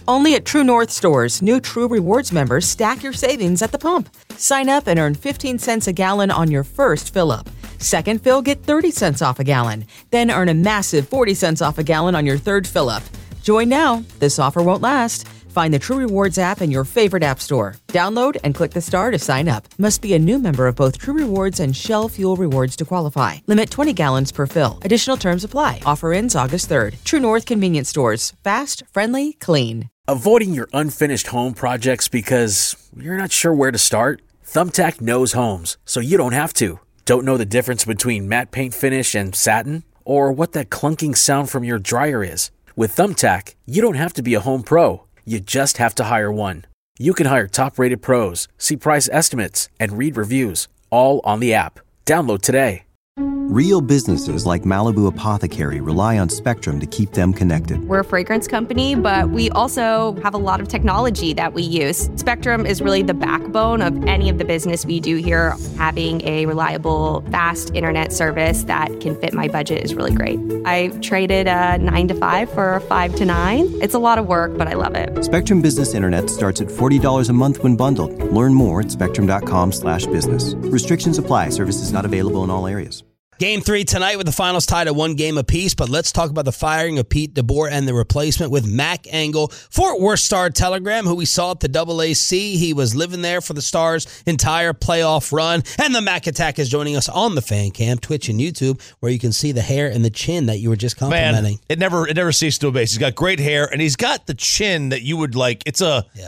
Only at True North stores, new True Rewards members stack your savings at the pump. Sign up and earn 15 cents a gallon on your first fill-up. Second fill, get 30 cents off a gallon. Then earn a massive 40 cents off a gallon on your third fill-up. Join now. This offer won't last. Find the True Rewards app in your favorite app store. Download and click the star to sign up. Must be a new member of both True Rewards and Shell Fuel Rewards to qualify. Limit 20 gallons per fill. Additional terms apply. Offer ends August 3rd. True North Convenience Stores. Fast, friendly, clean. Avoiding your unfinished home projects because you're not sure where to start? Thumbtack knows homes, so you don't have to. Don't know the difference between matte paint finish and satin? Or what that clunking sound from your dryer is? With Thumbtack, you don't have to be a home pro. You just have to hire one. You can hire top-rated pros, see price estimates, and read reviews, all on the app. Download today. Real businesses like Malibu Apothecary rely on Spectrum to keep them connected. We're a fragrance company, but we also have a lot of technology that we use. Spectrum is really the backbone of any of the business we do here. Having a reliable, fast internet service that can fit my budget is really great. I traded a 9 to 5 for a 5 to 9. It's a lot of work, but I love it. Spectrum Business Internet starts at $40 a month when bundled. Learn more at spectrum.com/business. Restrictions apply. Services not available in all areas. Game 3 tonight with the finals tied at 1 game apiece, but let's talk about the firing of Pete DeBoer and the replacement with Mac Engel, Fort Worth Star-Telegram, who we saw at the AAC. He was living there for the Stars' entire playoff run, and the Mac Attack is joining us on the Fan Cam, Twitch and YouTube, where you can see the hair and the chin that you were just complimenting. Man, it never ceases to amaze. He's got great hair, and he's got the chin that you would like. It's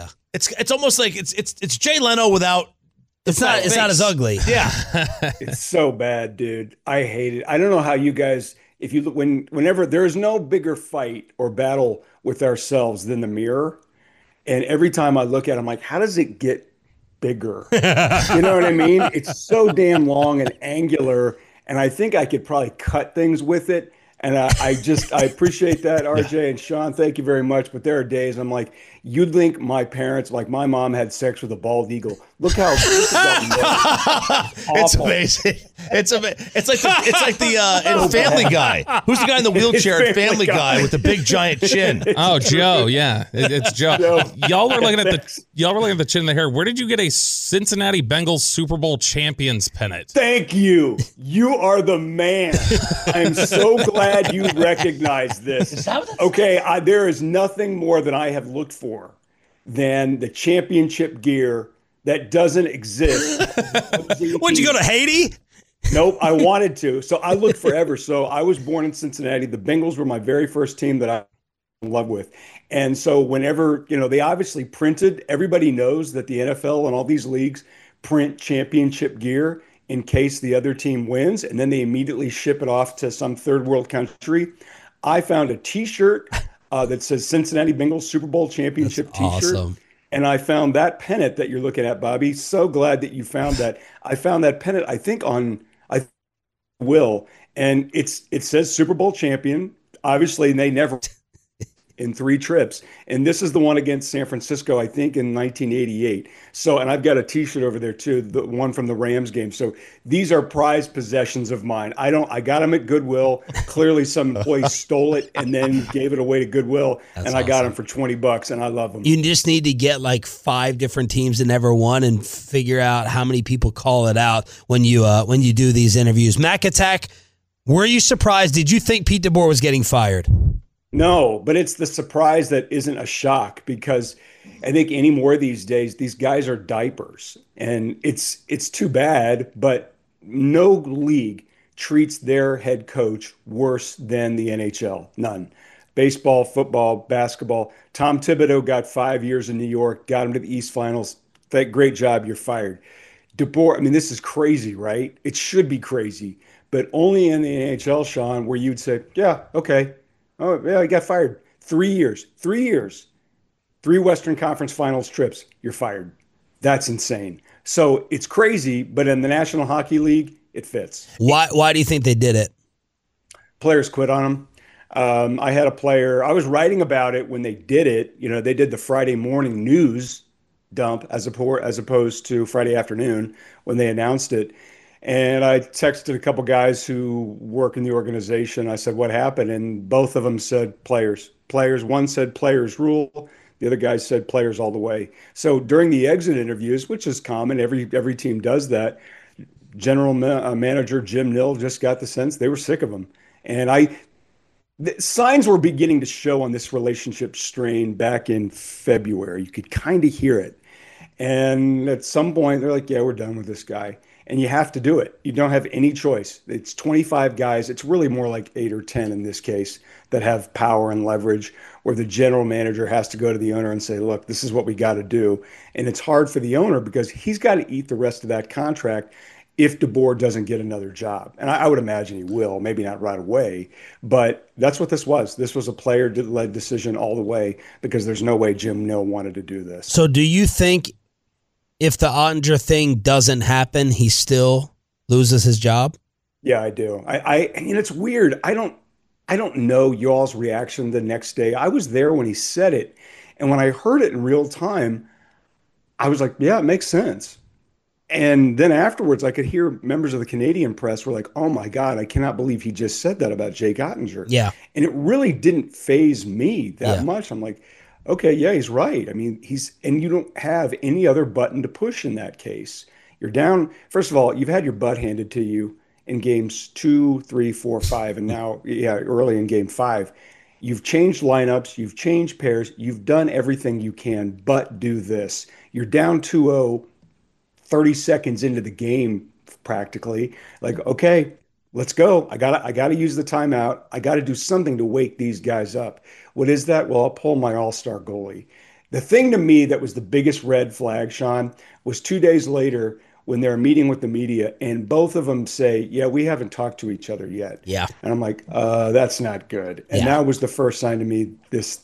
almost like it's Jay Leno without. It's not as ugly. Yeah. It's so bad, dude. I hate it. I don't know how you guys, if you look, whenever there's no bigger fight or battle with ourselves than the mirror. And every time I look at it, I'm like, how does it get bigger? You know what I mean? It's so damn long and angular. And I think I could probably cut things with it. And I appreciate that, RJ and Sean. Thank you very much. But there are days I'm like, you'd think my parents, like my mom, had sex with a bald eagle. Look how it's amazing. It's like the in Family Guy. Who's the guy in the wheelchair in Family Guy with the big giant chin? Oh, Joe. Yeah, it's Joe. Y'all were looking at the chin and the hair. Where did you get a Cincinnati Bengals Super Bowl champions pennant? Thank you. You are the man. I'm so glad you recognize this. Okay, there is nothing more that I have looked for than the championship gear that doesn't exist. Would you go to Haiti? Nope, I wanted to. So I looked forever. So I was born in Cincinnati. The Bengals were my very first team that I in love with. And so whenever, they obviously printed, everybody knows that the NFL and all these leagues print championship gear in case the other team wins, and then they immediately ship it off to some third world country. I found a T-shirt that says Cincinnati Bengals Super Bowl championship That's T-shirt. Awesome. And I found that pennant that you're looking at, Bobby. So glad that you found that. I found that pennant, I think, on Will, and it says Super Bowl champion. Obviously, they never in 3 trips. And this is the one against San Francisco, I think, in 1988. So, and I've got a T-shirt over there too, the one from the Rams game. So these are prized possessions of mine. I got them at Goodwill. Clearly some employee stole it and then gave it away to Goodwill. That's and I got them for $20 and I love them. You just need to get like 5 different teams that never won and figure out how many people call it out when you do these interviews. Mac Attack, were you surprised? Did you think Pete DeBoer was getting fired? No, but it's the surprise that isn't a shock, because I think anymore these days, these guys are diapers, and it's too bad, but no league treats their head coach worse than the NHL. None. Baseball, football, basketball. Tom Thibodeau got 5 years in New York, got him to the East Finals. Great job, you're fired. DeBoer, I mean, this is crazy, right? It should be crazy, but only in the NHL, Sean, where you'd say, yeah, okay. Oh, yeah, he got fired. 3 years. 3 years. 3 Western Conference Finals trips. You're fired. That's insane. So it's crazy, but in the National Hockey League, it fits. Why do you think they did it? Players quit on them. I had a player, I was writing about it when they did it. They did the Friday morning news dump as opposed to Friday afternoon when they announced it. And I texted a couple guys who work in the organization. I said, what happened? And both of them said players. One said players rule. The other guy said players all the way. So during the exit interviews, which is common, every team does that, general manager Jim Nill just got the sense they were sick of him. And the signs were beginning to show on this relationship strain back in February. You could kind of hear it. And at some point, they're like, yeah, we're done with this guy. And you have to do it. You don't have any choice. It's 25 guys. It's really more like 8 or 10 in this case that have power and leverage, where the general manager has to go to the owner and say, look, this is what we got to do. And it's hard for the owner because he's got to eat the rest of that contract if DeBoer doesn't get another job. And I would imagine he will, maybe not right away, but that's what this was. This was a player-led decision all the way because there's no way Jim Nill wanted to do this. So do you think if the Oettinger thing doesn't happen, he still loses his job? Yeah, I do. It's weird. I don't know y'all's reaction the next day. I was there when he said it, and when I heard it in real time, I was like, yeah, it makes sense. And then afterwards, I could hear members of the Canadian press were like, oh my God, I cannot believe he just said that about Jake Oettinger. Yeah. And it really didn't faze me that much. I'm like, okay, yeah, he's right. I mean, and you don't have any other button to push in that case. You're down. First of all, you've had your butt handed to you in games 2, 3, 4, 5, and now, early in game 5. You've changed lineups. You've changed pairs. You've done everything you can but do this. You're down 2-0. 30 seconds into the game, practically, like, okay, let's go. I gotta use the timeout. I got to do something to wake these guys up. What is that? Well, I'll pull my all-star goalie. The thing to me that was the biggest red flag, Sean, was 2 days later when they're meeting with the media and both of them say, yeah, we haven't talked to each other yet. Yeah. And I'm like, that's not good. And that was the first sign to me,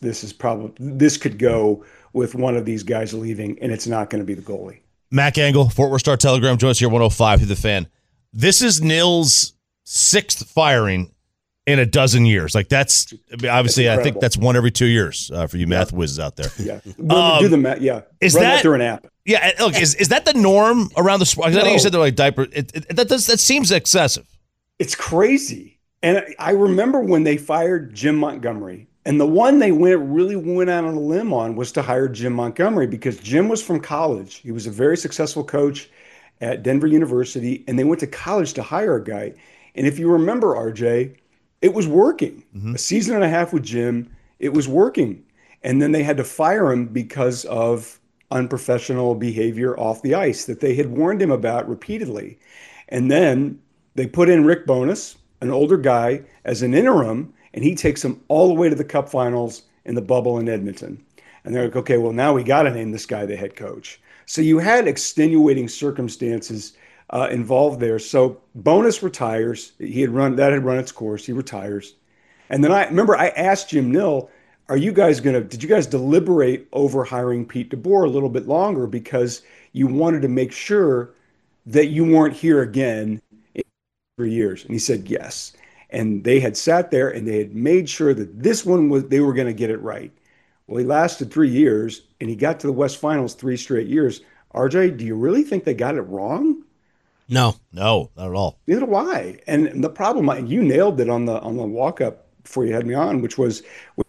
this could go with one of these guys leaving, and it's not going to be the goalie. Mac Angle, Fort Worth Star Telegram, joins here 105 through the Fan. This is Nill's 6th firing in a dozen years. Like that's obviously, I think that's one every 2 years for you math whizzes out there. Yeah, do the math. Yeah, is run that through an app? Yeah, look, is that the norm around the sport? I know you said they're like diaper. That seems excessive. It's crazy. And I remember when they fired Jim Montgomery. And the one they really went out on a limb on was to hire Jim Montgomery because Jim was from college. He was a very successful coach at Denver University, and they went to college to hire a guy. And if you remember, RJ, it was working. Mm-hmm. A season and a half with Jim, it was working. And then they had to fire him because of unprofessional behavior off the ice that they had warned him about repeatedly. And then they put in Rick Bowness, an older guy, as an interim, and he takes them all the way to the Cup Finals in the bubble in Edmonton. And they're like, okay, well, now we got to name this guy the head coach. So you had extenuating circumstances involved there. So Bowness retires. That had run its course. He retires. And then I asked Jim Nill, did you guys deliberate over hiring Pete DeBoer a little bit longer because you wanted to make sure that you weren't here again in 3 years? And he said, yes. And they had sat there and they had made sure that this one they were going to get it right. Well, he lasted 3 years and he got to the West Finals 3 straight years. RJ, do you really think they got it wrong? No, not at all. Neither do I. And the problem, and you nailed it on the walk up before you had me on, which was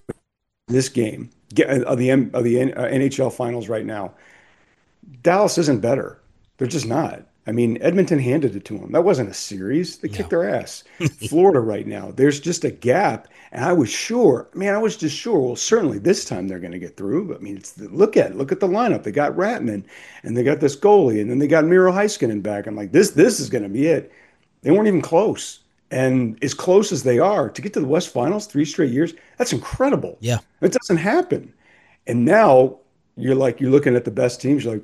this game of the NHL Finals right now. Dallas isn't better. They're just not. I mean, Edmonton handed it to them. That wasn't a series. They kicked their ass. Florida right now, there's just a gap. And I was just sure, well, certainly this time they're going to get through. But I mean, look at the lineup. They got Ratman, and they got this goalie, and then they got Miro Heiskanen back. I'm like, this is going to be it. They weren't even close. And as close as they are, to get to the West Finals 3 straight years, that's incredible. Yeah. It doesn't happen. And now you're looking at the best teams, you're like,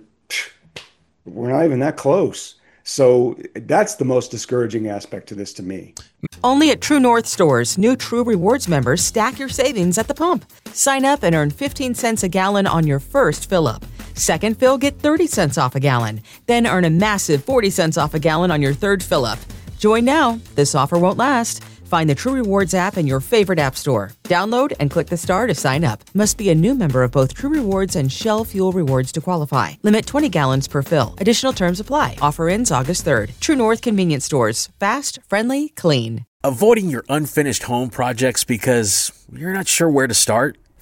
we're not even that close. So that's the most discouraging aspect to this to me. Only at True North stores, new True Rewards members stack your savings at the pump. Sign up and earn 15 cents a gallon on your first fill-up. Second fill, get 30 cents off a gallon. Then earn a massive 40 cents off a gallon on your third fill-up. Join now. This offer won't last. Find the True Rewards app in your favorite app store. Download and click the star to sign up. Must be a new member of both True Rewards and Shell Fuel Rewards to qualify. Limit 20 gallons per fill. Additional terms apply. Offer ends August 3rd. True North Convenience Stores. Fast, friendly, clean. Avoiding your unfinished home projects because you're not sure where to start?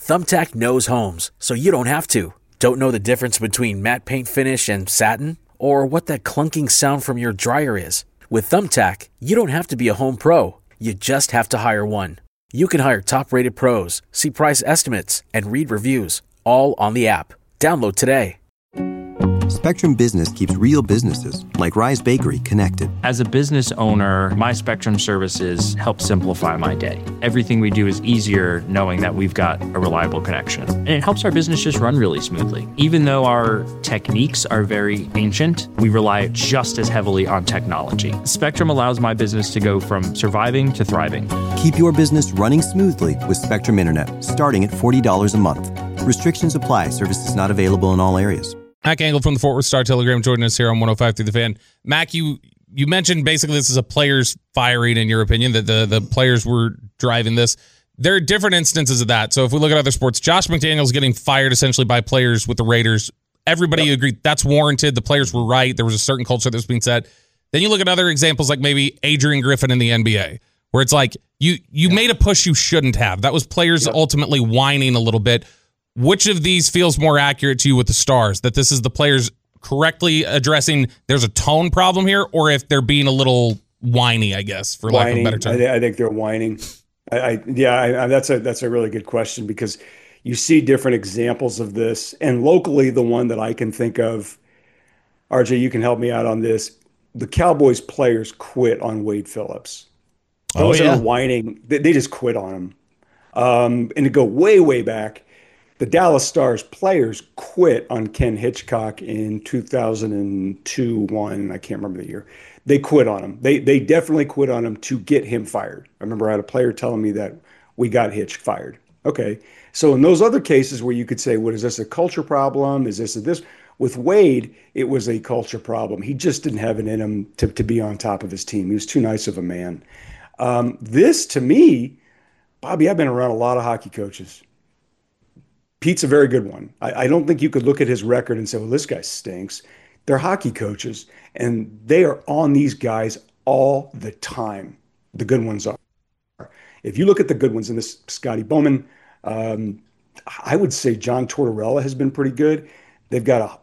Thumbtack knows homes, so you don't have to. Don't know the difference between matte paint finish and satin? Or what that clunking sound from your dryer is? With Thumbtack, you don't have to be a home pro. You just have to hire one. You can hire top-rated pros, see price estimates, and read reviews, all on the app. Download today. Spectrum Business keeps real businesses, like Rise Bakery, connected. As a business owner, my Spectrum services help simplify my day. Everything we do is easier knowing that we've got a reliable connection. And it helps our business just run really smoothly. Even though our techniques are very ancient, we rely just as heavily on technology. Spectrum allows my business to go from surviving to thriving. Keep your business running smoothly with Spectrum Internet, starting at $40 a month. Restrictions apply. Services not available in all areas. Mac Angle from the Fort Worth Star Telegram joining us here on 105 through the Fan. Mac, you mentioned basically this is a players firing, in your opinion, that the players were driving this. There are different instances of that. So if we look at other sports, Josh McDaniels getting fired essentially by players with the Raiders. Everybody agreed that's warranted. The players were right. There was a certain culture that was being set. Then you look at other examples like maybe Adrian Griffin in the NBA, where it's like you made a push you shouldn't have. That was players ultimately whining a little bit. Which of these feels more accurate to you with the Stars? That this is the players correctly addressing there's a tone problem here, or if they're being a little whiny, I guess, for lack of a better term? I think they're whining. That's a really good question, because you see different examples of this. And locally, the one that I can think of, RJ, you can help me out on this. The Cowboys players quit on Wade Phillips. Those are whining. They just quit on him. And to go way, way back, the Dallas Stars players quit on Ken Hitchcock in 2002-1. I can't remember the year. They quit on him. They definitely quit on him to get him fired. I remember I had a player telling me that we got Hitch fired. Okay. So in those other cases where you could say, what is this, a culture problem? Is this this? With Wade, it was a culture problem. He just didn't have it in him to be on top of his team. He was too nice of a man. This, to me, Bobby, I've been around a lot of hockey coaches. Pete's a very good one. I don't think you could look at his record and say, well, this guy stinks. They're hockey coaches, and they are on these guys all the time. The good ones are. If you look at the good ones in this, Scotty Bowman, I would say John Tortorella has been pretty good. They've got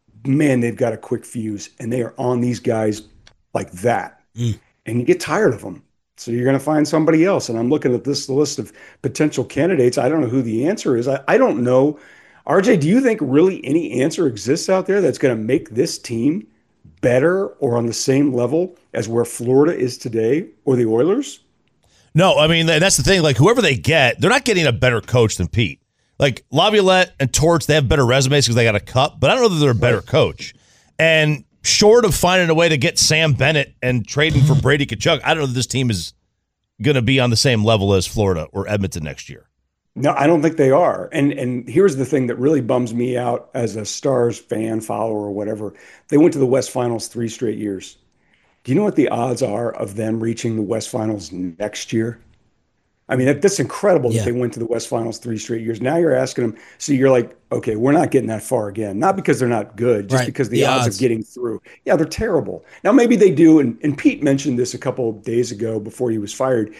a quick fuse, and they are on these guys like that. And you get tired of them. So you're going to find somebody else. And I'm looking at this list of potential candidates. I don't know who the answer is. I don't know. RJ, do you think really any answer exists out there that's going to make this team better or on the same level as where Florida is today or the Oilers? No, I mean, that's the thing. Like, whoever they get, they're not getting a better coach than Pete. Like, Laviolette and Torts, they have better resumes because they got a cup, but I don't know that they're a better coach. And short of finding a way to get Sam Bennett and trading for Brady Tkachuk, I don't know that this team is going to be on the same level as Florida or Edmonton next year. No, I don't think they are. And here's the thing that really bums me out as a Stars fan, follower, or whatever. They went to the West Finals 3 straight years. Do you know what the odds are of them reaching the West Finals next year? I mean, that's incredible that they went to the West Finals 3 straight years. Now you're asking them, so you're like, okay, we're not getting that far again. Not because they're not good, just because the odds of getting through. Yeah, they're terrible. Now, maybe they do, and Pete mentioned this a couple of days ago before he was fired.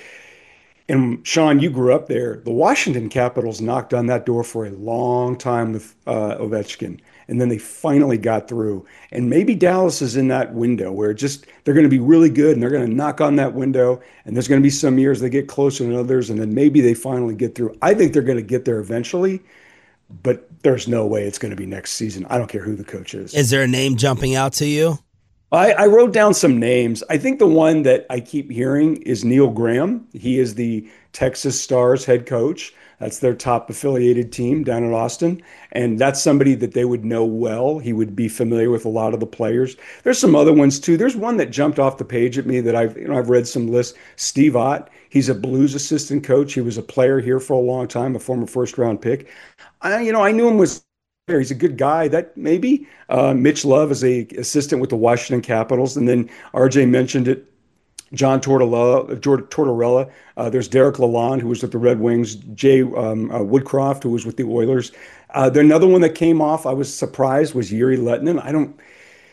And Sean, you grew up there. The Washington Capitals knocked on that door for a long time with Ovechkin. And then they finally got through. And maybe Dallas is in that window where they're going to be really good and they're going to knock on that window. And there's going to be some years they get closer than others. And then maybe they finally get through. I think they're going to get there eventually, but there's no way it's going to be next season. I don't care who the coach is. Is there a name jumping out to you? I wrote down some names. I think the one that I keep hearing is Neil Graham. He is the Texas Stars head coach. That's their top affiliated team down in Austin. And that's somebody that they would know well. He would be familiar with a lot of the players. There's some other ones too. There's one that jumped off the page at me that I've read some lists. Steve Ott. He's a Blues assistant coach. He was a player here for a long time, a former first-round pick. I knew him was he's a good guy. That maybe Mitch Love is a assistant with the Washington Capitals, and then RJ mentioned it. John Tortorella. There's Derek Lalonde, who was with the Red Wings. Jay Woodcroft, who was with the Oilers. Another one that came off, I was surprised, was Yuri Lettinen.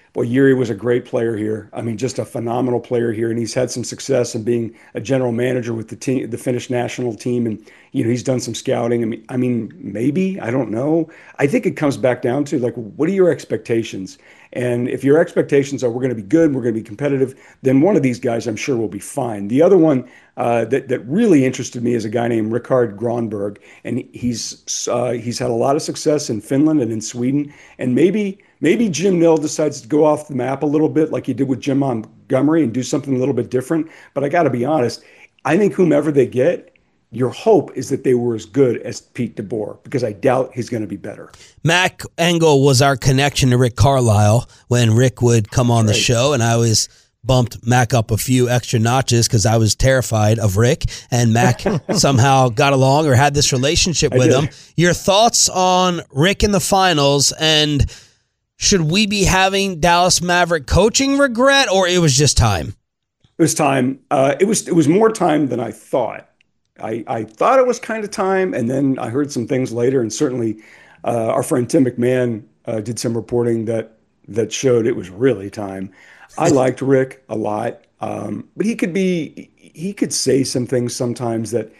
Boy, Yuri was a great player here. I mean, just a phenomenal player here, and he's had some success in being a general manager with the team, the Finnish national team, and he's done some scouting. I mean, maybe, I don't know. I think it comes back down to like, what are your expectations? And if your expectations are we're going to be good, we're going to be competitive, then one of these guys I'm sure will be fine. The other one that really interested me is a guy named Rickard Gronberg, and he's had a lot of success in Finland and in Sweden, and maybe Jim Nill decides to go off the map a little bit like he did with Jim Montgomery and do something a little bit different. But I got to be honest, I think whomever they get, your hope is that they were as good as Pete DeBoer, because I doubt he's going to be better. Mac Engel was our connection to Rick Carlisle when Rick would come on the show, and I always bumped Mac up a few extra notches because I was terrified of Rick, and Mac somehow got along or had this relationship with him. Your thoughts on Rick in the finals, and should we be having Dallas Maverick coaching regret, or it was just time? It was time. It was more time than I thought. I thought it was kind of time, and then I heard some things later, and certainly our friend Tim McMahon did some reporting that showed it was really time. I liked Rick a lot, but he could say some things sometimes that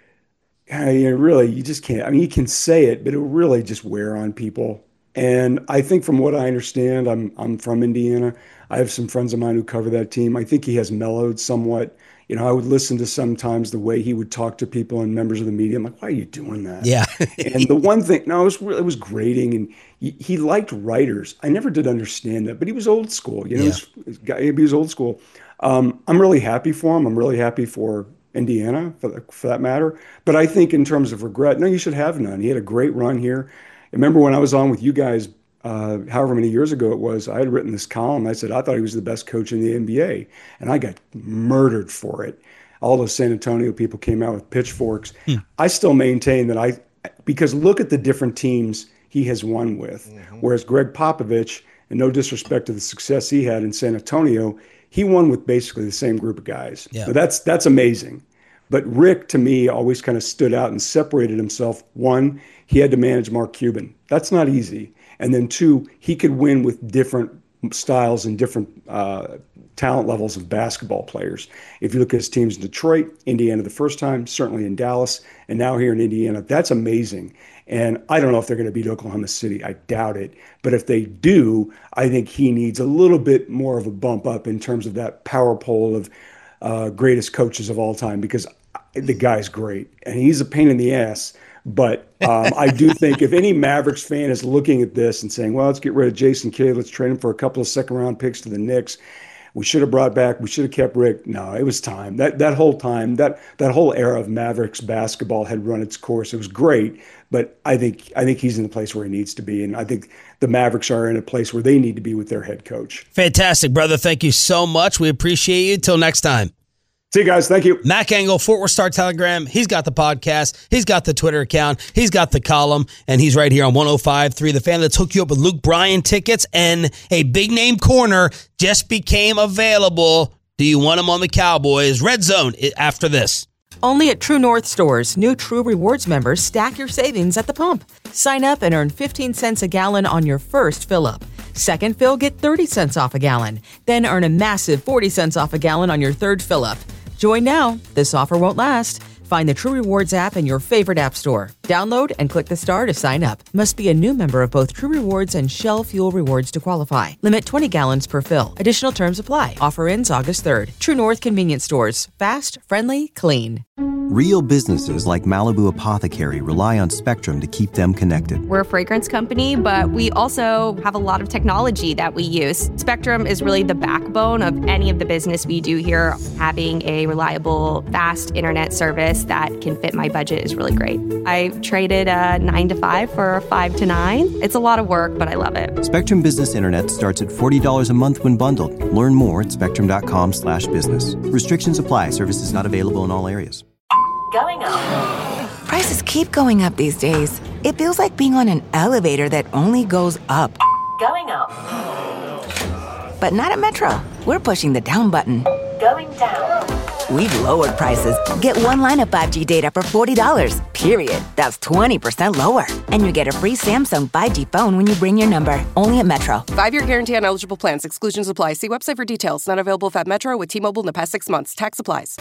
really you just can't. I mean, he can say it, but it will really just wear on people. And I think from what I understand, I'm from Indiana. I have some friends of mine who cover that team. I think he has mellowed somewhat. I would listen to sometimes the way he would talk to people and members of the media. I'm like, why are you doing that? Yeah. And the one thing, it was grating, and he liked writers. I never did understand that, but he was old school. He was old school. I'm really happy for him. I'm really happy for Indiana, for that matter. But I think in terms of regret, no, you should have none. He had a great run here. I remember when I was on with you guys, however many years ago it was, I had written this column. I said I thought he was the best coach in the NBA, and I got murdered for it. All those San Antonio people came out with pitchforks. I still maintain that because look at the different teams he has won with. Whereas Greg Popovich, and no disrespect to the success he had in San Antonio, he won with basically the same group of guys. Yeah. So that's amazing. But Rick, to me, always kind of stood out and separated himself. One, he had to manage Mark Cuban. That's not easy. And then two, he could win with different styles and different talent levels of basketball players. If you look at his teams in Detroit, Indiana the first time, certainly in Dallas, and now here in Indiana, that's amazing. And I don't know if they're going to beat Oklahoma City. I doubt it. But if they do, I think he needs a little bit more of a bump up in terms of that power poll of greatest coaches of all time, because the guy's great. And he's a pain in the ass. But I do think if any Mavericks fan is looking at this and saying, well, let's get rid of Jason Kidd, let's trade him for a couple of second-round picks to the Knicks, we should have brought back, we should have kept Rick. No, it was time. That whole time, that whole era of Mavericks basketball had run its course. It was great, but I think he's in the place where he needs to be, and I think the Mavericks are in a place where they need to be with their head coach. Fantastic, brother. Thank you so much. We appreciate you. Till next time. See you guys. Thank you. Mac Engel, Fort Worth Star Telegram. He's got the podcast. He's got the Twitter account. He's got the column. And he's right here on 105.3 The Fan. Let's hook you up with Luke Bryan tickets. And a big name corner just became available. Do you want him on the Cowboys? Red Zone after this. Only at True North stores, new True Rewards members stack your savings at the pump. Sign up and earn 15 cents a gallon on your first fill-up. Second fill, get 30 cents off a gallon. Then earn a massive 40 cents off a gallon on your third fill-up. Join now. This offer won't last. Find the True Rewards app in your favorite app store. Download and click the star to sign up. Must be a new member of both True Rewards and Shell Fuel Rewards to qualify. Limit 20 gallons per fill. Additional terms apply. Offer ends August 3rd. True North Convenience Stores. Fast, friendly, clean. Real businesses like Malibu Apothecary rely on Spectrum to keep them connected. We're a fragrance company, but we also have a lot of technology that we use. Spectrum is really the backbone of any of the business we do here. Having a reliable, fast internet service that can fit my budget is really great. I traded a 9 to 5 for a 5 to 9. It's a lot of work, but I love it. Spectrum Business Internet starts at $40 a month when bundled. Learn more at spectrum.com/business. Restrictions apply. Services not available in all areas. Going up. Prices keep going up these days. It feels like being on an elevator that only goes up. Going up. But not at Metro. We're pushing the down button. Going down. We've lowered prices. Get one line of 5G data for $40, period. That's 20% lower. And you get a free Samsung 5G phone when you bring your number. Only at Metro. 5-year guarantee on eligible plans. Exclusions apply. See website for details. Not available at Metro with T-Mobile in the past 6 months. Tax applies.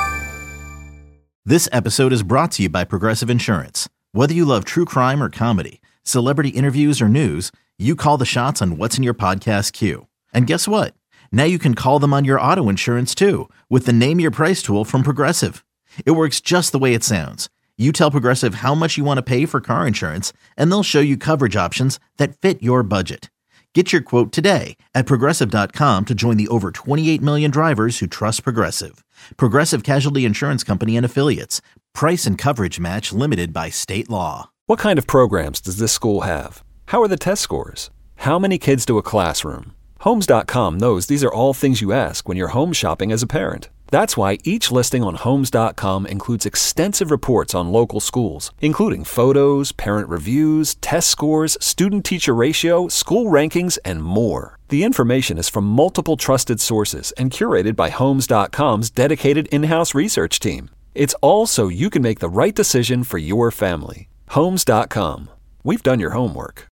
This episode is brought to you by Progressive Insurance. Whether you love true crime or comedy, celebrity interviews or news, you call the shots on what's in your podcast queue. And guess what? Now you can call them on your auto insurance too with the Name Your Price tool from Progressive. It works just the way it sounds. You tell Progressive how much you want to pay for car insurance, and they'll show you coverage options that fit your budget. Get your quote today at Progressive.com to join the over 28 million drivers who trust Progressive. Progressive Casualty Insurance Company and Affiliates. Price and coverage match limited by state law. What kind of programs does this school have? How are the test scores? How many kids do a classroom? Homes.com knows these are all things you ask when you're home shopping as a parent. That's why each listing on Homes.com includes extensive reports on local schools, including photos, parent reviews, test scores, student-teacher ratio, school rankings, and more. The information is from multiple trusted sources and curated by Homes.com's dedicated in-house research team. It's all so you can make the right decision for your family. Homes.com. We've done your homework.